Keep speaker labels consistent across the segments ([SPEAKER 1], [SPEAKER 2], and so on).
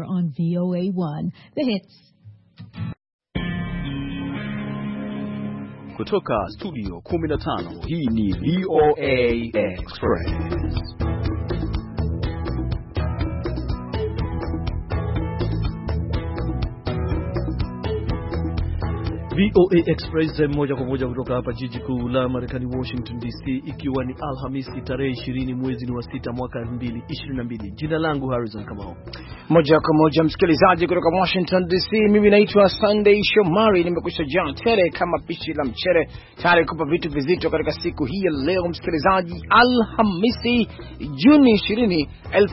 [SPEAKER 1] on VOA1, The Hits.
[SPEAKER 2] Kutoka studio 15, hii ni VOA Express. VOA Express moja kwa moja kutoka hapa jiji kuu la Marekani, Washington DC, ikiwa ni Alhamisi tarehe 20 mwezi wa 6 mwaka 2022. Jina langu Harrison Kamau.
[SPEAKER 3] Moja kwa moja msikilizaji kutoka Washington DC, mimi naitwa Sunday Shomari, nimekwisha jaa tele kama pishi la mchere, tayari kupa vitu vizito katika siku hii ya leo msikilizaji, Alhamisi Juni 20,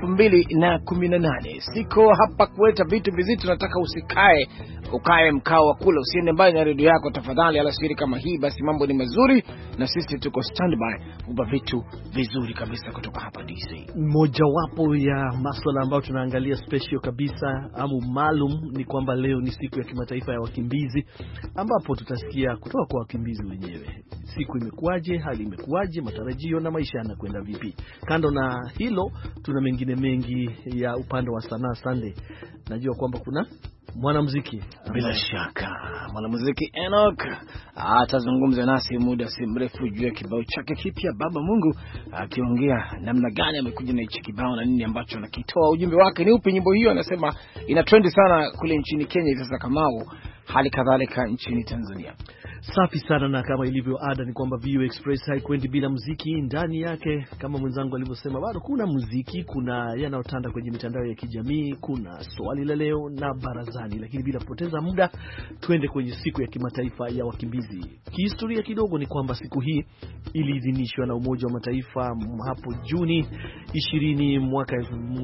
[SPEAKER 3] 2018. Siko hapa kuleta vitu vizito, nataka ukae mkao wa kula, usiende mbali na redio yako tafadhali. Alasiri kama hii basi mambo ni mazuri na sisi tuko standby kupa vitu vizuri kabisa kutoka hapa DC.
[SPEAKER 2] Moja wapo ya masuala ambayo tunaangalia special kabisa au maalum ni kwamba leo ni siku ya kimataifa ya wakimbizi, ambapo tutasikia kutoka kwa wakimbizi wenyewe. Siku imekuaje, hali imekuaje, matarajio na maisha yanakwenda vipi. Kando na hilo tuna mengine mengi ya upande wa sanaa. Sunday, najua kwamba kuna mwanamuziki,
[SPEAKER 3] bila shaka mwanamuziki Enoch atazungumza nasi muda si mrefu juu ya kibao chake kipya Baba Mungu, akiongea namna gani amekuja na hichi kibao na nini ambacho anakitoa. Ujumbe wake ni upi? Nyimbo hiyo anasema ina trend sana kule nchini Kenya sasa, Kamau, hali kadhalika nchini Tanzania.
[SPEAKER 2] Safi sana, na kama ilivyo ada ni kwamba VOA Express haikwendi bila muziki ndani yake. Kama mwenzangu alivyosema, bado kuna muziki, kuna yanayotanda kwenye mitandao ya kijamii, kuna swali la leo na barazani. Lakini bila kupoteza muda, twende kwenye siku ya kimataifa ya wakimbizi. Kihistoria kidogo ni kwamba siku hii iliidhinishwa na Umoja wa Mataifa hapo Juni 20 mwaka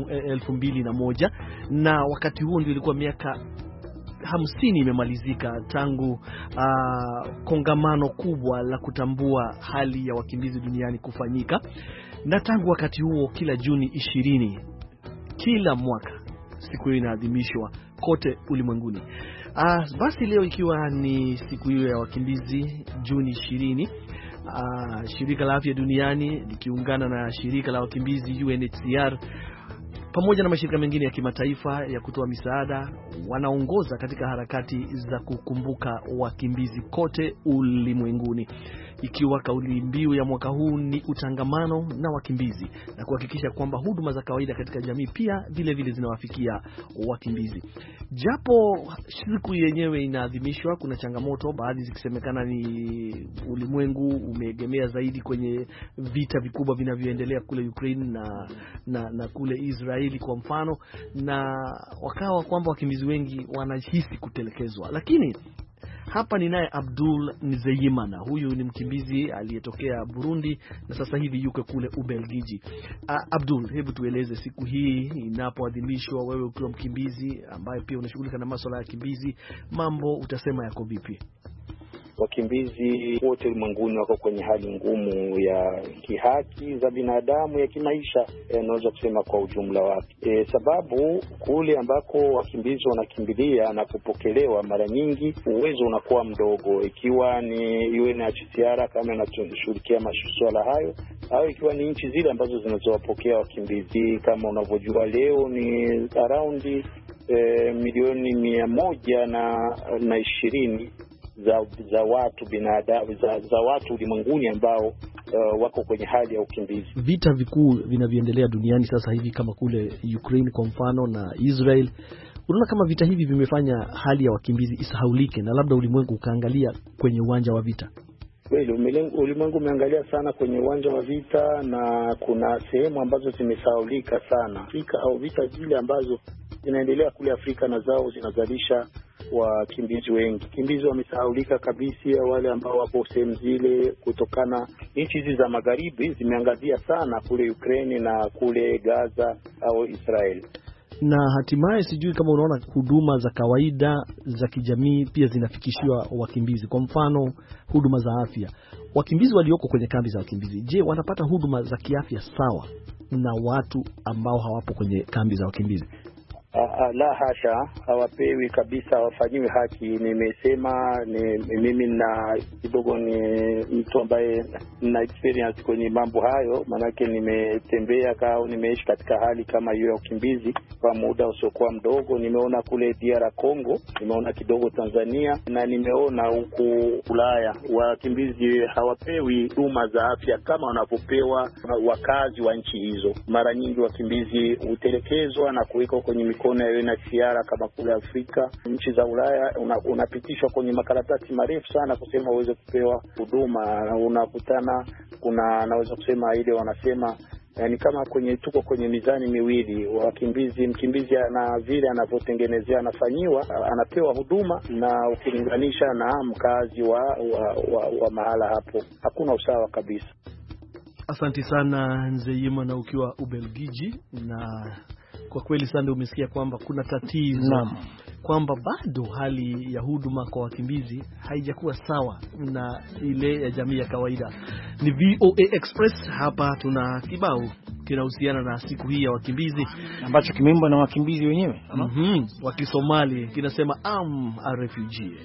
[SPEAKER 2] 2001, na wakati huo ndio ilikuwa miaka 50 imemalizika tangu kongamano kubwa la kutambua hali ya wakimbizi duniani kufanyika. Na tangu wakati huo kila Juni 20 kila mwaka siku hiyo inaadhimishwa kote ulimwenguni. Basi leo ikiwa ni siku hiyo ya wakimbizi Juni 20, shirika la afya duniani likiungana na shirika la wakimbizi UNHCR pamoja na mashirika mengine ya kimataifa ya kutoa misaada wanaongoza katika harakati za kukumbuka wakimbizi kote ulimwenguni, ikiwa kauli mbiu ya mwaka huu ni utangamano na wakimbizi na kuhakikisha kwamba huduma za kawaida katika jamii pia vile vile zinawafikia wakimbizi. Japo siku yenyewe inaadhimishwa, kuna changamoto baadhi zikisemekana ni ulimwengu umeegemea zaidi kwenye vita vikubwa vinavyoendelea kule Ukraine na kule Israeli kwa mfano, na wakawa kwamba wakimbizi wengi wanahisi kutelekezwa. Lakini hapa ni naye Abdul Nzeyimana, huyu ni mkimbizi aliyetokea Burundi na sasa hivi yuko kule Ubelgiji. Abdul, hebu tueleze siku hii inapoadhimishwa, wewe ukiwa mkimbizi ambaye pia unashughulika na masuala ya kimbizi, mambo utasema yako vipi?
[SPEAKER 4] Wakimbizi wote ulimwenguni wako kwenye hali ngumu ya kihaki za binadamu, ya kimaisha, naweza kusema kwa ujumla wake. Sababu kule ambako wakimbizi wanakimbilia na kupokelewa, mara nyingi uwezo unakuwa mdogo, ikiwa ni UNHCR kama inashughulikia masuala hayo, au ikiwa ni nchi zile ambazo zinazowapokea wakimbizi. Kama unavyojua leo ni around milioni 120 za watu binadamu za watu ulimwenguni ambao wako kwenye hali ya ukimbizi.
[SPEAKER 2] Vita vikuu vinavyoendelea duniani sasa hivi kama kule Ukraine kwa mfano na Israel, unaona kama vita hivi vimefanya hali ya wakimbizi isahaulike na labda ulimwengu ukaangalia kwenye uwanja wa vita?
[SPEAKER 4] Kweli ulimwengu umeangalia sana kwenye uwanja wa vita, na kuna sehemu ambazo zimesahaulika sana. Afrika au vita zile ambazo zinaendelea kule Afrika na zao zinazalisha wakimbizi wengi. Wakimbizi wamesahaulika kabisa, wale ambao wapo sehemu zile, kutokana nchi hizi za magharibi zimeangazia sana kule Ukraine na kule Gaza au Israel.
[SPEAKER 2] Na hatimaye sijui kama unaona huduma za kawaida za kijamii pia zinafikishiwa wakimbizi. Kwa mfano huduma za afya, wakimbizi walioko kwenye kambi za wakimbizi, je, wanapata huduma za kiafya sawa na watu ambao hawapo kwenye kambi za wakimbizi?
[SPEAKER 4] La hasha, hawapewi kabisa, hawafanyiwi haki. Nimesema mimi na kidogo ni mtu ambaye na experience kwenye mambo hayo, manake nimetembea nimeishi katika hali kama hiyo ya ukimbizi kwa muda usiokuwa mdogo. Nimeona kule DR Congo, nimeona kidogo Tanzania, na nimeona huku Ulaya. Wakimbizi hawapewi huduma za afya kama wanavyopewa wakazi wa nchi hizo. Mara nyingi wakimbizi hutelekezwa na kuwekwa kwenye mikono ya UNHCR kama kule Afrika. Nchi za Ulaya unapitishwa kwenye makaratasi marefu sana kusema uweze kupewa huduma. Unakutana naweza kusema ile wanasema yani kama tuko kwenye mizani miwili. Mkimbizi na vile anavyotengenezea anafanyiwa, anapewa huduma, na ukilinganisha na mkazi wa mahala hapo, hakuna usawa kabisa.
[SPEAKER 2] Asante sana Nzeyima, na ukiwa Ubelgiji, na kwa kweli sana umesikia kwamba kuna tatizo kwamba bado hali ya huduma kwa wakimbizi haijakuwa sawa na ile ya jamii ya kawaida. Ni VOA Express, hapa tuna kibao kinahusiana na siku hii ya wakimbizi
[SPEAKER 3] ambacho kimeimbwa na wakimbizi wenyewe
[SPEAKER 2] wa Kisomali, kinasema I'm a refugee.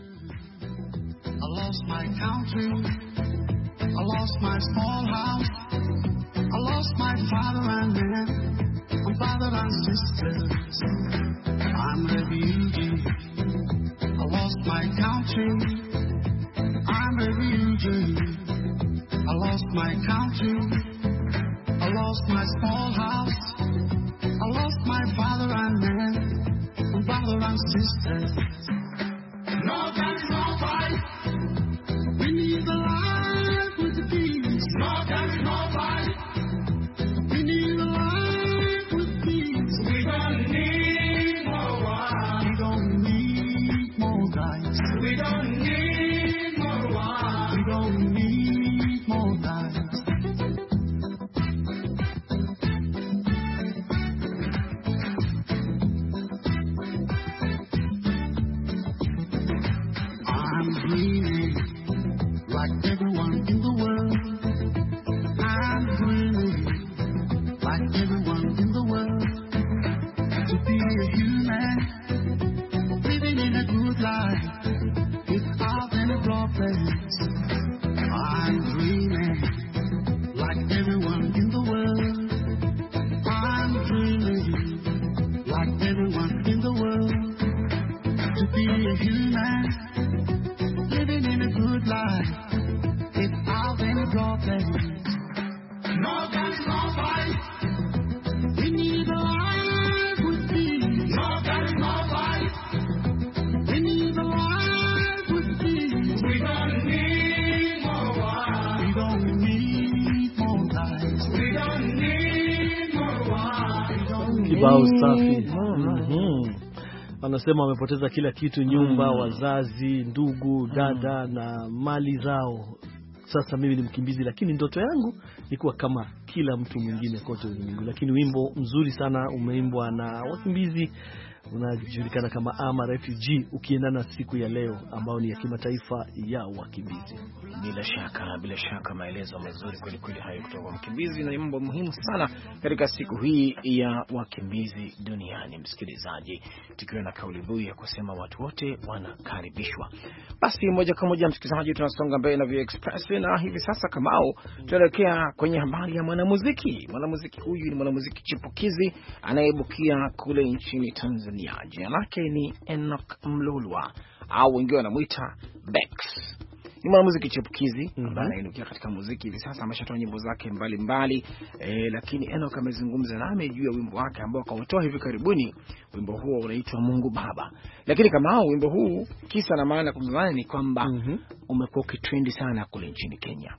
[SPEAKER 5] I lost my country, I lost my small house, I lost my father and my father and sisters. I'm a refugee. I lost my country, I'm a refugee. I lost my country, I lost my small house, I lost my father and my brother and sisters. No guns, no fight. We need the life with the peace. No guns, no fight. We need the life with peace. We don't need more wars. We don't need more guys. We don't need more wars. We don't need more guys. I'm dreaming like everyone in the world. I'm dreaming like everyone in the world. To be a human, living in a good life, without any problems. I'm dreaming like everyone in the world. I'm dreaming like everyone in the world. To be a human, living in a good life, without any problems. No guns, no fight. We need a life with peace. No guns, no fight. We need a life with peace. We don't need more wars. We don't need more lies. We don't need more wars. We don't
[SPEAKER 2] Kibao
[SPEAKER 5] need
[SPEAKER 2] safi.
[SPEAKER 5] more.
[SPEAKER 2] Anasema wamepoteza kila kitu, nyumba, wazazi, ndugu, dada na mali zao. Sasa mimi ni mkimbizi, lakini ndoto yangu ni kuwa kama kila mtu mwingine kote ulimwenguni. Lakini wimbo mzuri sana umeimbwa na wakimbizi, unajulikana kama I'm a refugee, ukiendana siku ya leo ambao ni ya kimataifa ya wakimbizi.
[SPEAKER 3] Bila shaka maelezo mazuri kweli kweli hayo kutoka kwa mkimbizi, na mambo muhimu sana katika siku hii ya wakimbizi duniani. Msikilizaji, tukiwa na kauli mbiu ya kusema watu wote wanakaribishwa. Basi moja kwa moja msikilizaji, tunasonga mbele na VOA Express, na hivi sasa Kamau, tunaelekea kwenye habari ya mwanamuziki. Mwanamuziki huyu ni mwanamuziki chipukizi anayebukia kule nchini Tanzania. Jina lake ni Enoch Mlolwa au wengine wanamuita Bex. Ni mwanamuziki chipukizi ambaye anainukia katika muziki hivi sasa, ameshatoa nyimbo zake mbalimbali, lakini Enoch amezungumza nami juu ya wimbo wake ambao akautoa hivi karibuni. Wimbo huo unaitwa Mungu Baba. Lakini kama wimbo huu kisa na maana kumzani ni kwamba umekuwa ukitrendi sana kule nchini Kenya.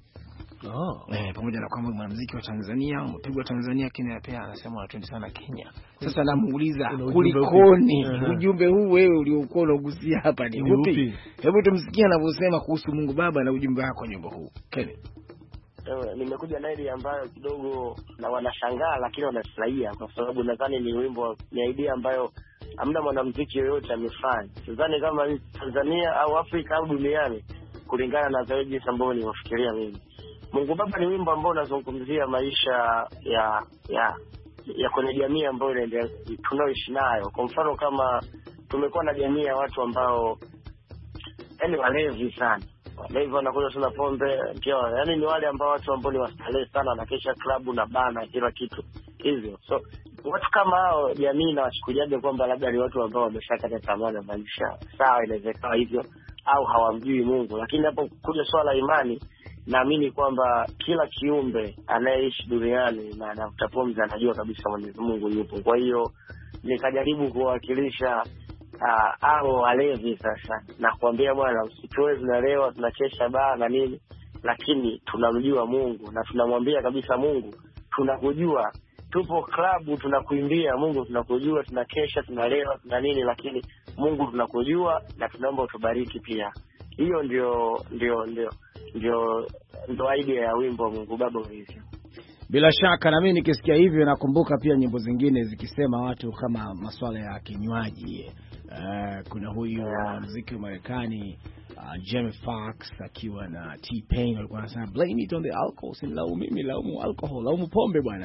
[SPEAKER 3] Pamoja na kwamba mwanamuziki wa Tanzania umepigwa Tanzania, Kenya pia anasema wanatrend sana Kenya. Sasa namuuliza kulikoni ujumbe huu wewe uliokuwa unagusia hapa ni upi? Hebu tumsikie anavyosema kuhusu Mungu Baba na ujumbe wako kwenye wimbo huu. Kenya,
[SPEAKER 6] nimekuja na ile ambayo kidogo na wanashangaa lakini wanafurahia, kwa sababu nadhani ni wimbo, ni idea ambayo hamna mwanamuziki yoyote amefanya. Sidhani kama Tanzania au Afrika au duniani, kulingana na zaidi ambao niwafikiria mimi. Mungu Baba ni wimbo ambao unazungumzia maisha ya ya kwenye jamii ambayo tunaoishi nayo. Kwa mfano kama tumekuwa na jamii ya watu ambao yani walevi sana. Walevi wanakunywa sana pombe, pia yani ni wale ambao watu ambao ni wastarehe sana na kesha klabu na bana kila kitu hivyo. So watu kama hao jamii na wachukuliaje kwamba labda ni watu ambao wameshakata tamaa na maisha. Sawa, inawezekana hivyo au hawamjui Mungu. Lakini hapo kuja swala imani, naamini kwamba kila kiumbe anayeishi duniani na anavuta pumzi anajua kabisa Mwenyezi Mungu yupo. Kwa hiyo nikajaribu kuwakilisha hao walevi sasa na kuambia bwana, usitoe tunalewa tunachesha baa na nini, lakini tunamjua Mungu na tunamwambia kabisa Mungu, tunakujua, tupo klabu tunakuimbia Mungu, tunakujua, tunakesha tunalewa tuna nini, lakini Mungu tunakujua na tunaomba utubariki pia. Hiyo ndio idea ya wimbo Mungu Baba hivyo.
[SPEAKER 3] Bila shaka na mimi nikisikia hivyo nakumbuka pia nyimbo zingine zikisema watu kama masuala ya kinywaji. Kuna huyu muziki wa Marekani Jamie Foxx akiwa na T-Pain walikuwa wanasema blame it on the alcohol, silaumu mimi, laumu alcohol, laumu pombe bwana.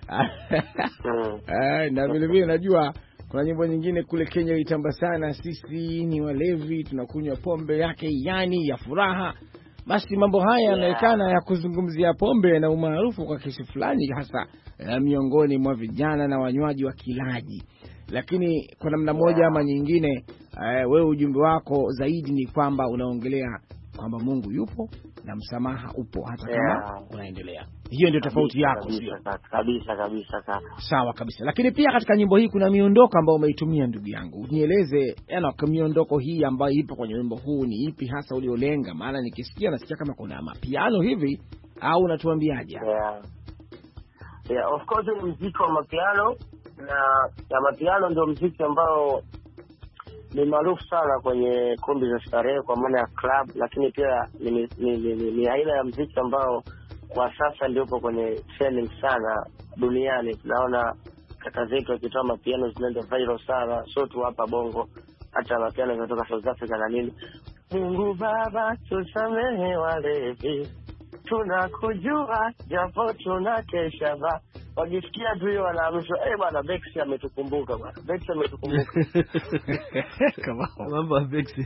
[SPEAKER 3] Na vile vile najua kuna nyimbo nyingine kule Kenya itamba sana, sisi ni walevi tunakunywa pombe yake yani ya furaha. Basi mambo haya yanaonekana ya kuzungumzia pombe na umaarufu kwa kiasi fulani hasa miongoni mwa vijana na wanywaji wa kilaji. Lakini kwa namna moja ama nyingine wewe ujumbe wako zaidi ni kwamba unaongelea kwamba Mungu yupo na msamaha upo hata kama unaendelea. Hiyo ndio tofauti yako, sio?
[SPEAKER 6] Kabisa.
[SPEAKER 3] Sawa kabisa. Lakini pia katika nyimbo hii kuna miondoko ambayo umeitumia ndugu yangu. Nieleze kwa miondoko hii ambayo ipo kwenye wimbo huu ni ipi hasa uliolenga? Maana nikisikia nasikia kama kuna mapiano hivi, au unatuambiaje?
[SPEAKER 6] Yeah, of course ni muziki wa mapiano na mapiano ndio muziki ambao ni maarufu sana kwenye kumbi za starehe kwa maana ya club, lakini pia ni aina ya muziki ambao kwa sasa ndio upo kwenye trending sana duniani. Tunaona kaka zetu wakitoa mapiano zinaenda viral sana, sio tu hapa Bongo, hata mapiano kutoka South Africa na nini. Mungu Baba tusamehe walevi, tunakujua japo tunakesha ba. Wakisikia tu hiyo wanaamshwa, bwana Bexi ametukumbuka bwana. Bexi ametukumbuka.
[SPEAKER 2] Kama mambo ya Bexi.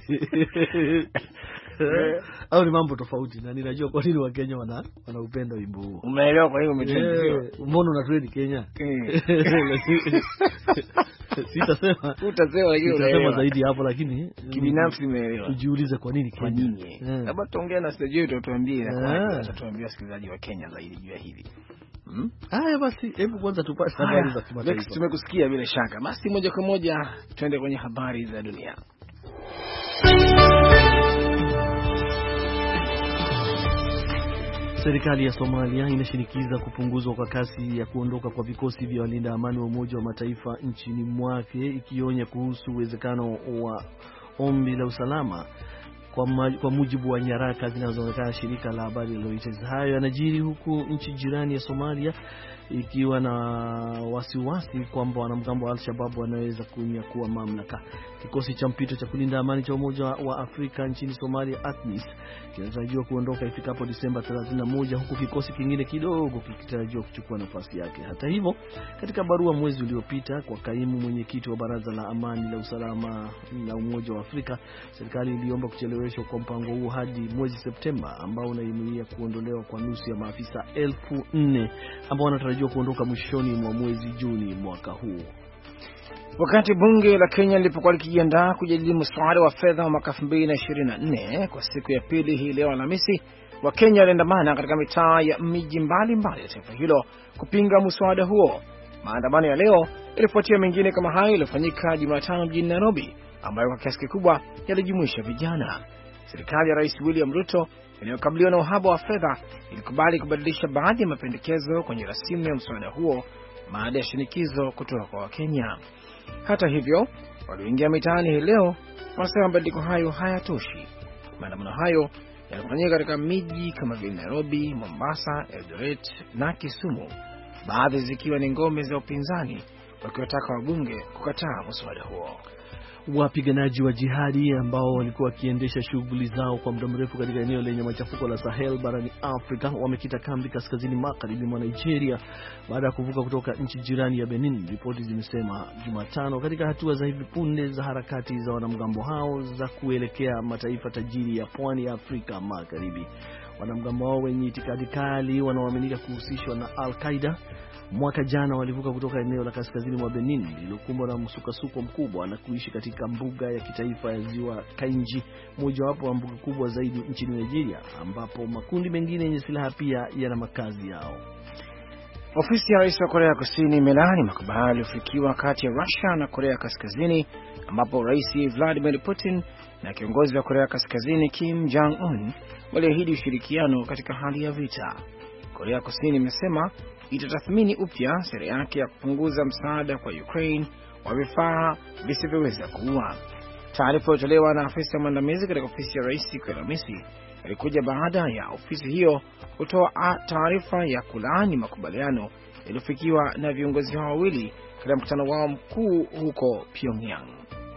[SPEAKER 2] Au ni mambo tofauti na ninajua kwa nini Wakenya wanaupenda wimbo huo.
[SPEAKER 3] Umeelewa kwa hiyo umetendea.
[SPEAKER 2] Mbona unatrend Kenya? Utasema zaidi hapo, lakini
[SPEAKER 3] kibinafsi nimeelewa.
[SPEAKER 2] Ujiulize kwa nini Kenya.
[SPEAKER 3] Labda tuongee na stage yetu tuambie tuambie wasikilizaji wa Kenya zaidi juu ya hili.
[SPEAKER 2] Haya basi, hebu kwanza tupate habari za kimataifa.
[SPEAKER 3] Tumekusikia bila shaka. Basi moja kwa moja twende kwenye habari za dunia.
[SPEAKER 2] Serikali ya Somalia inashinikiza kupunguzwa kwa kasi ya kuondoka kwa vikosi vya walinda amani wa Umoja wa Mataifa nchini mwake, ikionya kuhusu uwezekano wa ombi la usalama. Kwa mujibu wa nyaraka zinazoonekana shirika la habari la Reuters, hayo yanajiri huku nchi jirani ya Somalia ikiwa na wasiwasi kwamba wanamgambo wa Al-Shabaab wanaweza kunyakua mamlaka. Kikosi cha mpito cha kulinda amani cha Umoja wa Afrika nchini Somalia, ATMIS, kinatarajiwa kuondoka ifikapo Disemba 31, huku kikosi kingine kidogo kikitarajiwa kuchukua nafasi yake. Hata hivyo, katika barua mwezi uliopita kwa kaimu mwenyekiti wa Baraza la Amani la Usalama la Umoja wa Afrika, serikali iliomba kucheleweshwa kwa mpango huo hadi mwezi Septemba, ambao unainuia kuondolewa kwa nusu ya maafisa 4,000 ambao wanatarajiwa kuondoka mwishoni mwa mwezi Juni mwaka huu.
[SPEAKER 3] Wakati bunge la Kenya lilipokuwa likijiandaa kujadili mswada wa fedha wa mwaka 2024 kwa siku ya pili hii leo Alhamisi, Wakenya waliandamana katika mitaa ya miji mbalimbali ya taifa hilo kupinga mswada huo. Maandamano ya leo yalifuatia mengine kama hayo yaliyofanyika Jumatano mjini Nairobi, ambayo kwa kiasi kikubwa yalijumuisha vijana. Serikali ya Rais William Ruto inayokabiliwa na uhaba wa fedha ilikubali kubadilisha baadhi ya mapendekezo kwenye rasimu ya mswada huo baada ya shinikizo kutoka kwa Wakenya. Hata hivyo, walioingia mitaani hii leo wanasema mabadiliko hayo hayatoshi. Maandamano hayo yanafanyika katika miji kama vile Nairobi, Mombasa, Eldoret na Kisumu, baadhi zikiwa ni ngome za upinzani, wakiwataka wabunge kukataa mswada huo.
[SPEAKER 2] Wapiganaji wa jihadi ambao walikuwa wakiendesha shughuli zao kwa muda mrefu katika eneo lenye machafuko la Sahel barani Afrika wamekita kambi kaskazini magharibi mwa Nigeria baada ya kuvuka kutoka nchi jirani ya Benin, ripoti zimesema Jumatano, katika hatua za hivi punde za harakati za wanamgambo hao za kuelekea mataifa tajiri ya pwani ya Afrika Magharibi. Wanamgambo hao wenye itikadi kali wanaoaminika kuhusishwa na Al-Qaeda mwaka jana walivuka kutoka eneo la kaskazini mwa Benin lililokumbwa na msukasuko mkubwa na kuishi katika mbuga ya kitaifa ya Ziwa Kainji, mojawapo wa mbuga kubwa zaidi nchini Nigeria, ambapo makundi mengine yenye silaha pia yana makazi yao.
[SPEAKER 3] Ofisi ya Rais wa Korea Kusini imelaani makubaliano yaliyofikiwa kati ya Russia na Korea Kaskazini, ambapo Rais Vladimir Putin na kiongozi wa Korea Kaskazini Kim Jong-un waliahidi ushirikiano katika hali ya vita. Korea Kusini imesema itatathmini upya sera yake ya kupunguza msaada kwa Ukraine wa vifaa visivyoweza kuua. Taarifa iliyotolewa na afisa mwandamizi katika ofisi ya rais siku ya Alhamisi ilikuja baada ya ofisi hiyo kutoa taarifa ya kulaani makubaliano yaliyofikiwa na viongozi hao wawili katika mkutano wao mkuu huko Pyongyang.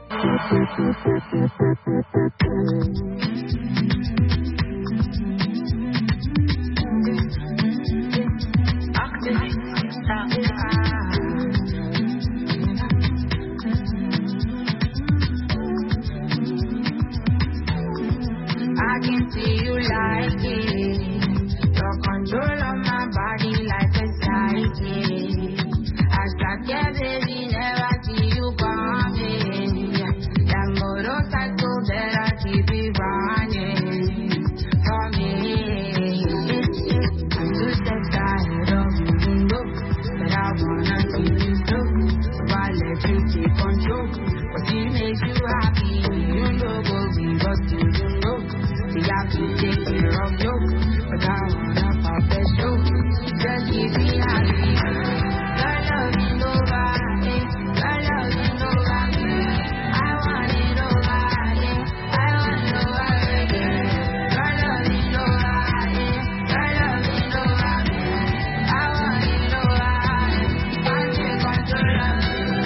[SPEAKER 7] I can see you like it. Your control of my body like a psychic. I start getting never see you coming. That motorcycle better keep it running for me. I'm too tired of you, but I wanna see you through. So I let you take control. What you make you happy, you know go give us to you know. We have to take care of you, but I wanna pop the show. Just keep me happy. Your love is over, eh? Your love is over me. I want it over, eh? I want over again. Your love is over, eh? Your love is over me. I want it over, eh? I take control of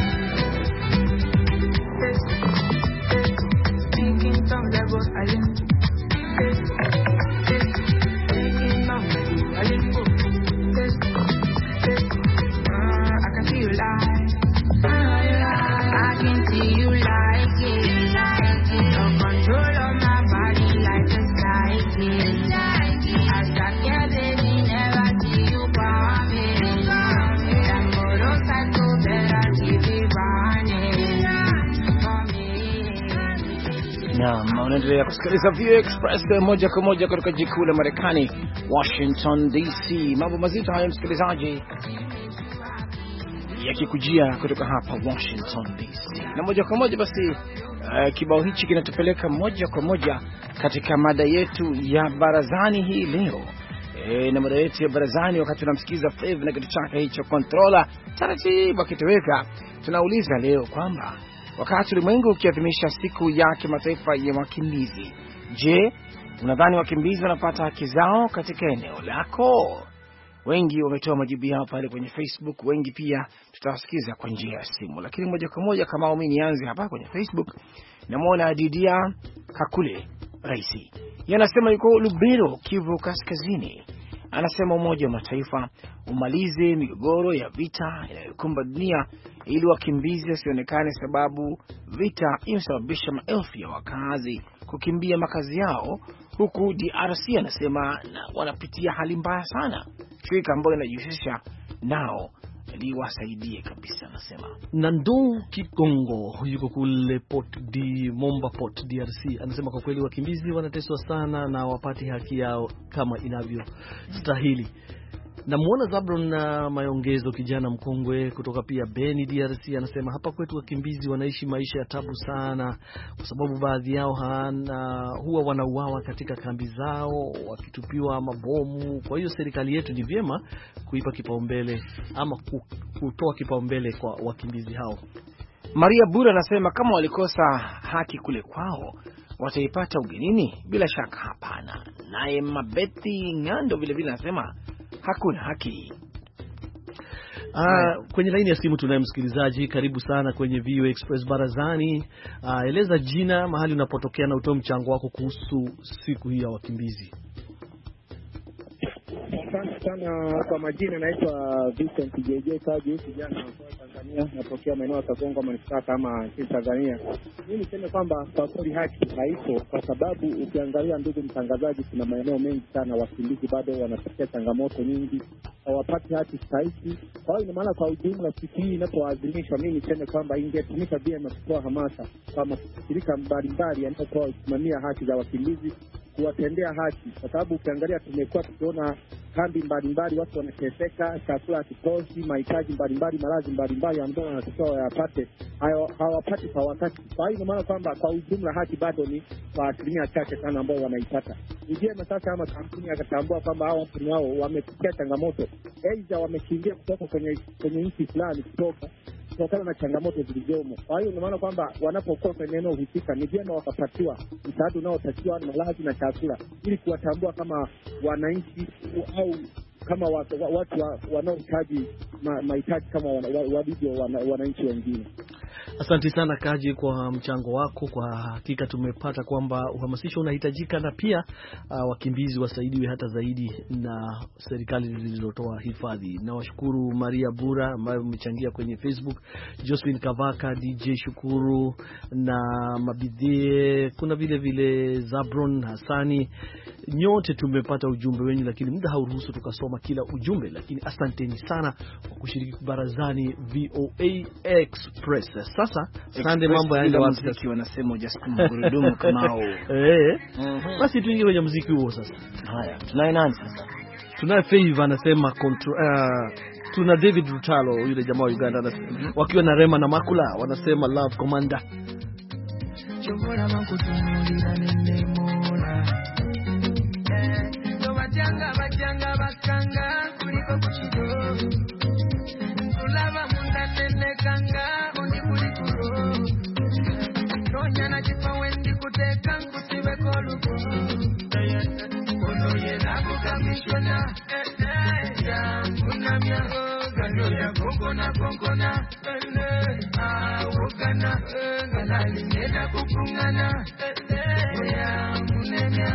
[SPEAKER 7] me. Thinking some level I
[SPEAKER 3] Unaendelea kusikiliza VOA Express moja kwa moja kutoka jiji kuu la Marekani, Washington DC. Mambo mazito haya msikilizaji, yakikujia kutoka hapa Washington DC. Na moja kwa moja basi kibao hichi kinatupeleka moja kwa moja katika mada yetu ya barazani hii leo. Na mada yetu ya barazani, wakati tunamsikiza Fave na kitu chake hicho controller taratibu akitoweka, tunauliza leo kwamba wakati ulimwengu ukiadhimisha siku ya kimataifa ya wakimbizi, je, unadhani wakimbizi wanapata haki zao katika eneo lako? Wengi wametoa majibu yao pale kwenye Facebook, wengi pia tutawasikiza kwa njia ya simu. Lakini moja kwa moja kama mimi nianze hapa kwenye Facebook, namuona Didia Kakule Raisi. Yanasema yuko Lubero, Kivu Kaskazini. Anasema Umoja wa Mataifa umalize migogoro ya vita inayokumba dunia ili wakimbizi wasionekane, sababu vita imesababisha maelfu ya wakazi kukimbia makazi yao, huku DRC anasema na wanapitia hali mbaya sana. Shirika ambalo linajihusisha nao liwasaidie kabisa, anasema.
[SPEAKER 2] Nando Kikongo yuko kule Momba Port DRC, anasema kwa kweli wakimbizi wanateswa sana na wapati haki yao kama inavyostahili. Namuona Zabron na Mayongezo, kijana mkongwe kutoka pia Beni DRC, anasema hapa kwetu wakimbizi wanaishi maisha ya tabu sana, kwa sababu baadhi yao huwa wanauawa katika kambi zao wakitupiwa mabomu. Kwa hiyo serikali yetu ni vyema kuipa kipaumbele ama kutoa kipaumbele kwa wakimbizi hao.
[SPEAKER 3] Maria Bura anasema kama walikosa haki kule kwao wataipata ugenini? Bila shaka hapana. Naye Mabeti Ngando vile vile anasema hakuna haki.
[SPEAKER 2] Kwenye laini ya simu tunaye msikilizaji. Karibu sana kwenye VOA Express Barazani. Eleza jina, mahali unapotokea na utoe mchango wako kuhusu siku hii ya wakimbizi.
[SPEAKER 8] Asante sana. Kwa majina naitwa Vincent JJ Kaji, kijana wa Tanzania, natokea maeneo ya Kagongo manispaa kama nchini Tanzania. Mimi niseme kwamba kwa kweli haki haipo, kwa sababu ukiangalia, ndugu mtangazaji, kuna maeneo mengi sana wakimbizi bado wanapitia changamoto nyingi, hawapati haki stahiki. Kwa hiyo ina maana kwa ujumla siku hii inapoadhimishwa, mimi niseme kwamba ingetumika vyema kutoa hamasa kwa mashirika mbalimbali yanayotoa kusimamia haki za wakimbizi, kuwatendea haki, kwa sababu ukiangalia tumekuwa tukiona kambi mbalimbali watu wanateseka, chakula hakitoshi, mahitaji mbalimbali, malazi mbalimbali ambayo wanatakiwa wayapate hawapati kwa wakati. Kwa hiyo maana kwamba kwa ujumla haki bado ni kwa asilimia chache sana ambao wanaipata. Njema sasa kama kampuni akatambua kwamba hao watu nao wamepitia changamoto, aidha wamekimbia kutoka kwenye nchi fulani kutokana na changamoto zilizomo. Kwa hiyo maana kwamba wanapokuwa kwenye eneo husika ni vyema wakapatiwa msaada unaotakiwa na malazi na chakula, ili kuwatambua kama wananchi au kama watu wanaohitaji mahitaji kama walivyo wananchi wengine.
[SPEAKER 2] Asante sana Kaji kwa mchango wako. Kwa hakika tumepata kwamba uhamasisho unahitajika, na pia wakimbizi wasaidiwe hata zaidi na serikali zilizotoa hifadhi. Na washukuru Maria Bura ambaye umechangia kwenye Facebook, Josephine Kavaka, DJ Shukuru na Mabidhie, kuna vile Zabron Hassani. Nyote tumepata ujumbe wenyu, lakini muda hauruhusu tukasoma kila ujumbe, lakini asanteni sana kwa kushiriki barazani VOA Express. Sasa sande, mambo yaenda wapi sasa?
[SPEAKER 3] Wanasema ujasukuma gurudumu kama
[SPEAKER 2] basi tuingie kwenye muziki huo sasa.
[SPEAKER 3] Haya, tunaye nani sasa?
[SPEAKER 2] Tunaye Favor anasema tuna David Rutalo, yule jamaa wa Uganda, wakiwa na Rema na Makula wanasema Love Commander.
[SPEAKER 5] Chobora makutumulira nende mola bajanga bakanga kuliko kuchido kulava munda nende kanga ondi kulikuro tonya na chipa wendi kuteka nkutibe koluko ono yena kukamishona ya kunamya gano ya konkona wokana galali nena kukungana ya munemya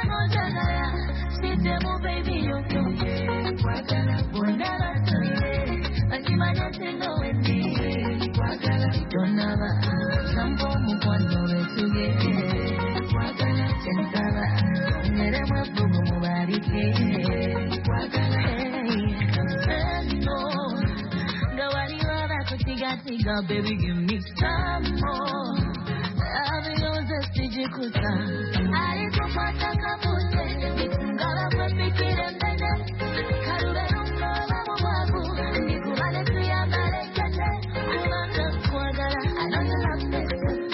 [SPEAKER 5] Demo baby yo kwagala bondara tole akimanya teno wendi kwagala donava sambo mukwano wetuge kwagala sentara nere mwabugo mubarike kwagala no gawari wala kutiga baby give me some more I've yours sijikuta alikupata kabute Ngala kwa fikire mbele Karube nungo la mwabu Nikubale tuya mbale kete Kumanda kuagala I know you love me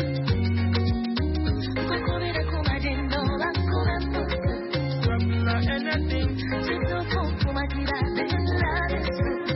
[SPEAKER 5] Kukubire kumajendo Bakube mbuka Wamila anything Chitufu kumatira Zilare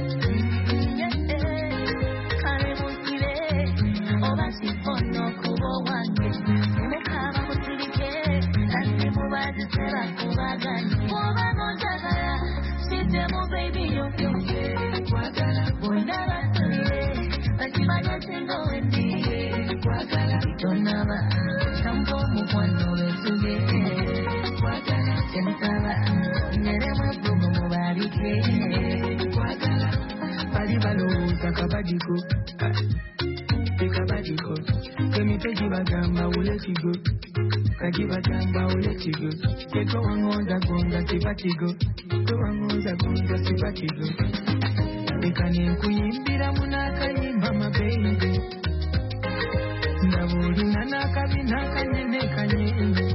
[SPEAKER 5] Kare mutile Oba sifono kubo wange Mekaba mutilike Nasi mubazi seba kubagani Oba mojagala Sitemo baby yoke Kwagala Bondara tole Bakimanya tendo wendi Kwagala Donava Sambo mukwano wetuge Kwagala Sentava Nere mwabugo mubarike Kwagala Palibalo Kabadiko Kabadiko Kemite bagamba uletigo Kagibagamba uletigo Keto wangonza gonza sibatigo Keto wangonza gonza sibatigo Ekane nkuyimbira munakayimba mababy Ndabuli nanakabi nakanyene kanyene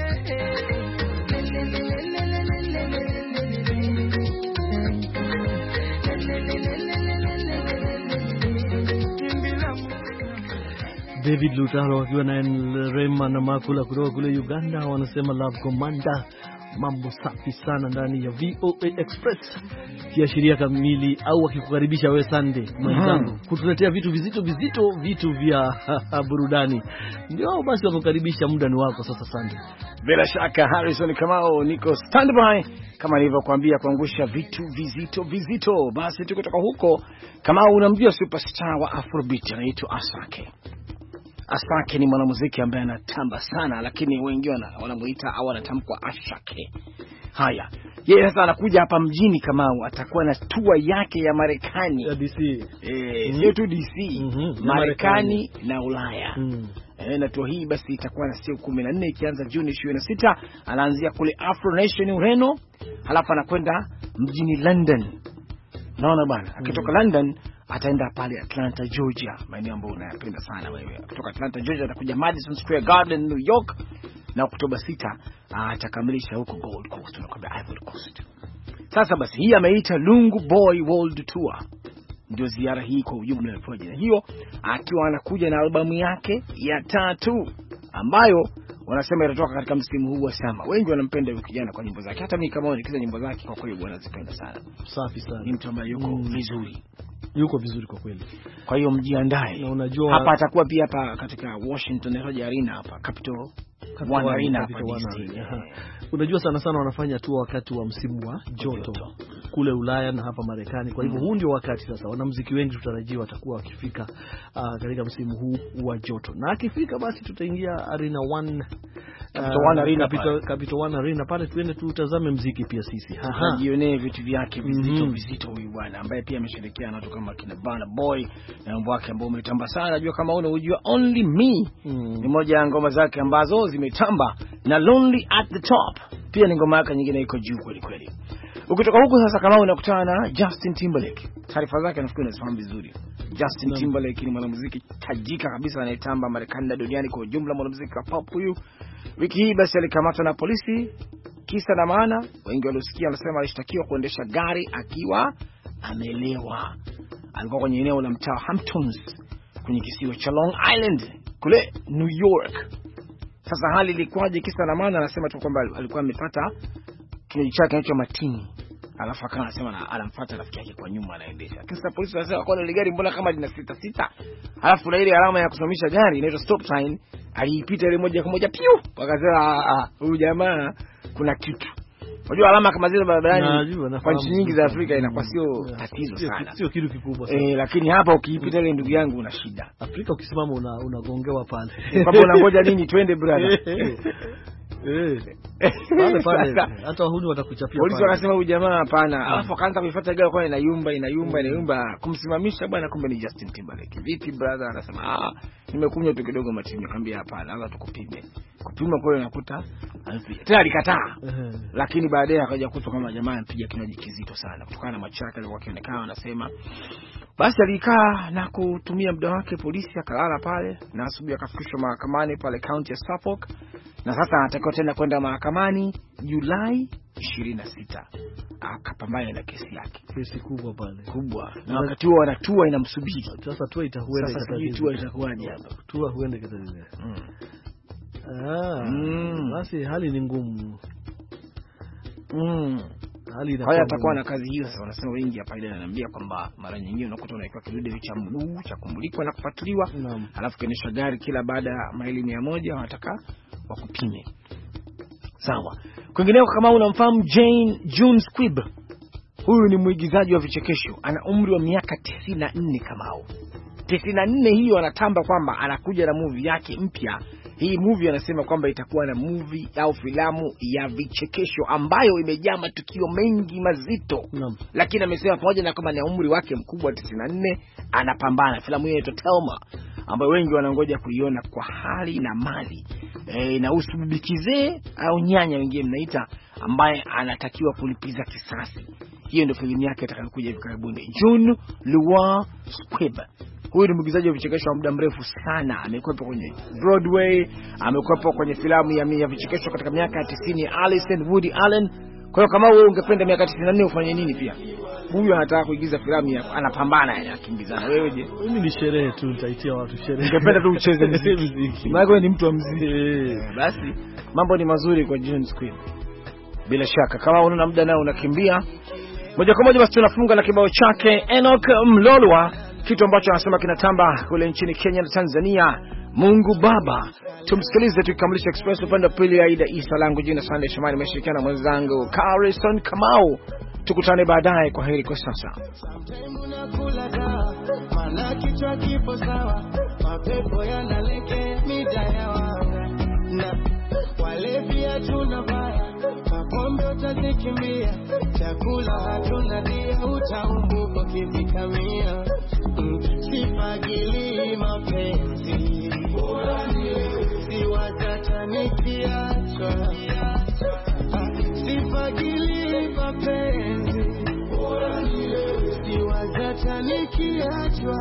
[SPEAKER 2] David Lutalo wakiwa na Rema na Makula kutoka kule Uganda wanasema Love Commander. Mambo safi sana ndani ya VOA Express, kiashiria kamili au akikukaribisha wewe Sunday mwenzangu kutuletea vitu vizito, vitu vya burudani. Ndio basi wakukaribisha, muda ni wako sasa Sunday.
[SPEAKER 3] Bila shaka Harrison Kamau, niko standby kama nilivyokuambia kuangusha vitu vizito. Basi tukitoka huko, Kamau, unamjua superstar wa Afrobeat anaitwa Asake. Asake ni mwanamuziki ambaye anatamba sana, lakini wengi wanamuita au anatamkwa Ashake. Haya, yeye sasa anakuja hapa mjini Kamau, atakuwa na tour yake ya Marekani
[SPEAKER 2] ya DC.
[SPEAKER 3] Sio tu DC, Marekani na Ulaya. Na tour hii basi itakuwa na siku 14 ikianza Juni 26. Anaanzia kule Afro Nation Ureno, halafu anakwenda mjini London. Naona bwana, akitoka London ataenda pale Atlanta Georgia, maeneo ambayo unayapenda sana wewe. Kutoka Atlanta Georgia atakuja Madison Square Garden New York, na Oktoba 6 atakamilisha huko Gold Coast, tunakwambia Ivory Coast. Sasa basi hii ameita Lungu Boy World Tour. Ndio ziara hii kwa ujumla ya project hiyo, akiwa anakuja na albamu yake ya Tattoo ambayo wanasema itatoka katika msimu huu wa summer. Wengi wanampenda huyu kijana kwa nyimbo zake. Hata mimi kama nikiza nyimbo zake kwa kweli bwana nazipenda sana.
[SPEAKER 2] Safi sana.
[SPEAKER 3] Ni mtu ambaye yuko vizuri.
[SPEAKER 2] Yuko vizuri kwa kweli.
[SPEAKER 3] Kwa hiyo mjiandae.
[SPEAKER 2] Na unajua
[SPEAKER 3] hapa atakuwa pia hapa katika Washington Arena hapa, Capital One Arena hapa.
[SPEAKER 2] Unajua sana wanafanya tu wakati wa msimu wa joto kule Ulaya na hapa Marekani. Kwa hivyo huu ndio wakati sasa wanamuziki wengi tutarajiwa watakuwa wakifika katika msimu huu wa joto. Na akifika basi tutaingia Arena 1, Capital One Arena pale, tuende tutazame muziki pia sisi.
[SPEAKER 3] Jione vitu vyake vizito huyu bwana ambaye pia ameshirikiana na watu kama kina Burna Boy na mambo yake ambao umetamba sana. Najua kama unajua Only Me ni moja ya ngoma zake ambazo zimetamba, na Lonely at the Top pia ni ngoma yake nyingine iko juu kweli kweli. Ukitoka huko sasa kama unakutana na Justin Timberlake. Taarifa zake nafikiri unazifahamu vizuri. Justin Timberlake ni mwanamuziki tajika kabisa anayetamba Marekani na duniani kwa ujumla, mwanamuziki wa pop huyu. Wiki hii basi alikamatwa na polisi, kisa na maana wengi waliosikia wanasema alishtakiwa kuendesha gari akiwa amelewa. Alikuwa kwenye eneo la mtaa Hamptons kwenye kisiwa cha Long Island kule New York. Sasa hali ilikuwaje? Kisa na maana anasema tu kwamba alikuwa amepata kinywaji chake kinaitwa Martini, alafu akawa anasema anamfuata rafiki yake kwa nyuma anaendesha. Kisa polisi wanasema kwa ile gari mbona kama lina sita, alafu na ile alama ya kusimamisha gari inaitwa stop sign aliipita ile moja kwa moja piu, wakasema huyu jamaa kuna kitu. Unajua alama kama zile barabarani kwa nchi nyingi za Afrika inakuwa sio tatizo sana,
[SPEAKER 2] sio kitu kikubwa sana.
[SPEAKER 3] Lakini hapa ukiipita ile ndugu yangu una shida.
[SPEAKER 2] Afrika ukisimama unagongewa pale.
[SPEAKER 3] Baba unangoja nini? Twende brother.
[SPEAKER 2] Pale hata wahuni watakuchapia.
[SPEAKER 3] Polisi wakasema huyu jamaa hapana. Alafu akaanza kuifuata gari kwa inayumba kumsimamisha bwana, kumbe ni Justin Timberlake. Vipi brother? Anasema nimekunywa tu kidogo Martini. Nikamwambia hapana, lazima tukupime. Kupima kwa nakuta tena alikataa. Lakini baadaye akaja kutoka kama jamaa anapiga kinywaji kizito sana kutokana na macho yake alikuwa akionekana. Anasema basi alikaa na kutumia muda wake, polisi akalala pale, na asubuhi akafikishwa mahakamani pale county ya Suffolk, na sasa anatakiwa tena kwenda mahakamani Julai 26 akapambana na kesi yake.
[SPEAKER 2] Kesi kubwa pale,
[SPEAKER 3] kubwa, na wakati huo wanatua inamsubiri.
[SPEAKER 2] Sasa tua itahuenda
[SPEAKER 3] itakuwaje hapa?
[SPEAKER 2] Tua huenda katazile. Basi hali ni ngumu.
[SPEAKER 3] Haya atakuwa na kazi hiyo sasa. Wanasema wengi hapa ile ananiambia kwamba mara nyingine unakuta unaikuwa kidude cha mguu cha kumulikwa na kupatuliwa, alafu kiendesha gari kila baada ya maili 100 wanataka wakupime. Sawa. Kwingineko kama unamfahamu June Squibb, huyu ni mwigizaji wa vichekesho, ana umri wa miaka 94 Kamau. 94 hiyo anatamba kwamba anakuja na movie yake mpya. Hii movie anasema kwamba itakuwa na movie au filamu ya vichekesho ambayo imejaa matukio mengi mazito. Lakini amesema pamoja na kama ni umri wake mkubwa 94, anapambana. Filamu hiyo inaitwa Thelma, ambayo wengi wanangoja kuiona kwa hali na mali. Na usubibi kizee au nyanya wengine mnaita, ambaye anatakiwa kulipiza kisasi. Hiyo ndio filamu yake itakayokuja hivi karibuni. June Squibb. Huyu ni mwigizaji wa vichekesho wa muda mrefu sana. Amekuwepo kwenye Broadway, amekuwepo kwenye filamu ya vichekesho katika miaka ya 90 ya Alice and Woody Allen. Kwa hiyo kama wewe ungependa miaka 94 ufanye nini pia? Huyu anataka kuigiza filamu ya anapambana, anakimbizana. Wewe je?
[SPEAKER 2] Mimi ni sherehe tu, nitaitia watu sherehe.
[SPEAKER 3] Ungependa tu ucheze muziki. Maana wewe ni mtu wa muziki. Basi mambo ni mazuri kwa June Squibb. Bila shaka kama una muda nao unakimbia moja kwa moja, basi tunafunga na kibao chake Enoch Mlolwa, kitu ambacho anasema kinatamba kule nchini Kenya na Tanzania, Mungu Baba. Tumsikilize tukikamilisha Express upande wa pili. Aida Isa langu jina Sunday Shomari, nimeshirikiana na mwenzangu Carson Kamau. Tukutane baadaye, kwa heri kwa sasa.
[SPEAKER 5] Mana kichwa kipo sawa, mapepo yanaleke midaya wanga, na wale pia tunabaya, mapombe utazikimbia, chakula hatuna dia, utaumbuko kivikamia. Sifagili mapenzi, siwatata nikiachwa. Sifagili mapenzi, siwatata nikiachwa.